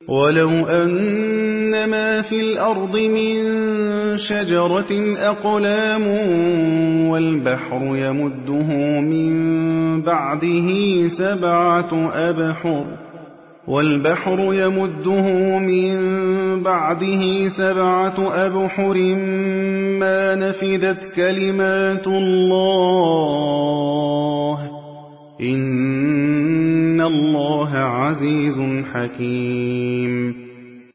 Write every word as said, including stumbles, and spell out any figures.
وَلَوْ أَنَّ مَا فِي الْأَرْضِ مِن شَجَرَةٍ أَقْلَامٌ وَالْبَحْرُ يَمُدُّهُ مِن بَعْدِهِ سَبْعَةُ أَبْحُرٍ وَالْبَحْرُ يَمُدُّهُ مِن بَعْدِهِ سَبْعَةُ أَبْحُرٍ مَّا نَفِدَتْ كَلِمَاتُ اللَّهِ ۗ إِنَّ اللَّهَ عَزِيزٌ حَكِيمٌ